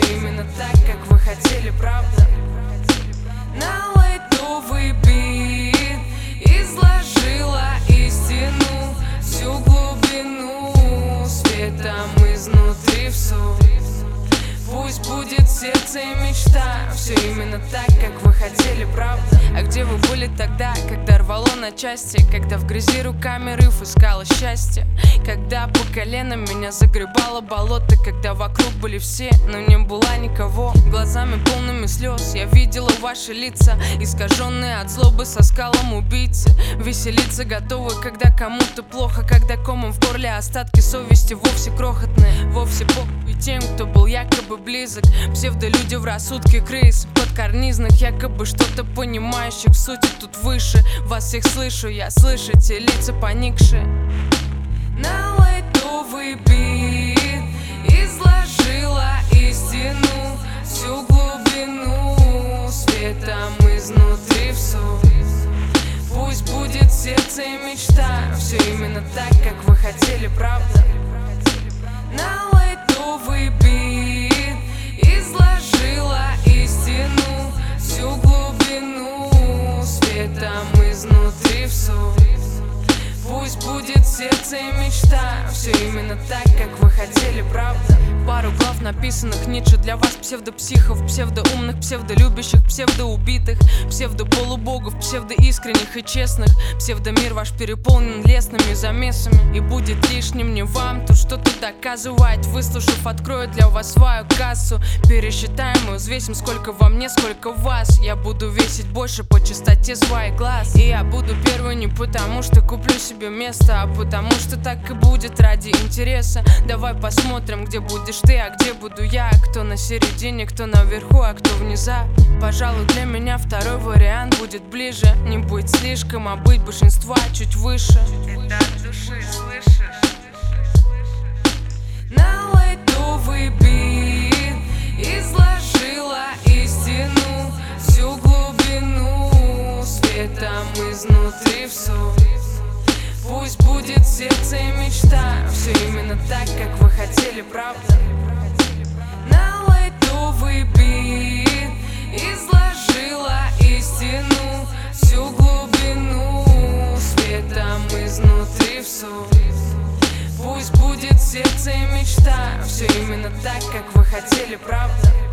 именно так, как вы хотели, правда? На лайтовый бит изложила истину, всю глубину светом изнутри в суть. Пусть будет сердце и мечта, все именно так, как вы хотели, правда? А где вы были тогда, когда рвало на части? Когда в грязи руками рыв искала счастье? Когда по колено меня загребало болото? Когда вокруг были все, но не было никого? Глазами полными слез я видела ваши лица, искаженные от злобы со скалом убийцы. Веселиться готовы, когда кому-то плохо, когда комом в горле остатки совести вовсе крохотные. Вовсе похуй тем, кто был якобы близок. Псевдолюди в рассудке крыс подкарнизных, якобы что-то понимающих в сути тут выше. Вас всех слышу, я слышу те лица поникшие. На лайтовый бит изложила истину, всю глубину светом изнутри в суть. Пусть будет сердце и мечта, все именно так, как вы хотели, правда? На лайтовый бит изложила истину, всю глубину светом изнутри в суть. Пусть будет сердце и мечта, все именно так, как вы хотели, правда? Пару глав, написанных Ницше для вас, псевдопсихов, псевдоумных, псевдолюбящих, псевдоубитых, псевдополубогов, псевдоискренних и честных. Псевдомир ваш переполнен лесными замесами, и будет лишним не вам тут что-то доказывать. Выслушав, открою для вас свою кассу, пересчитаем и взвесим, сколько во мне, сколько в вас. Я буду весить больше по частоте своих глаз, и я буду первый не потому, что куплю себе место, а потому что так и будет ради интереса. Давай посмотрим, где будешь ты, а где буду я. Кто на середине, кто наверху, а кто внизу. Пожалуй, для меня второй вариант будет ближе. Не быть слишком, а быть большинства чуть выше. Это от души, слышишь? На лайтовый бит изложила истину, всю глубину светом изнутри в суть. Пусть будет сердце и мечта, все именно так, как вы хотели, правда? На лайтовый бит изложила истину, всю глубину светом изнутри в суть. Пусть будет сердце и мечта, все именно так, как вы хотели, правда?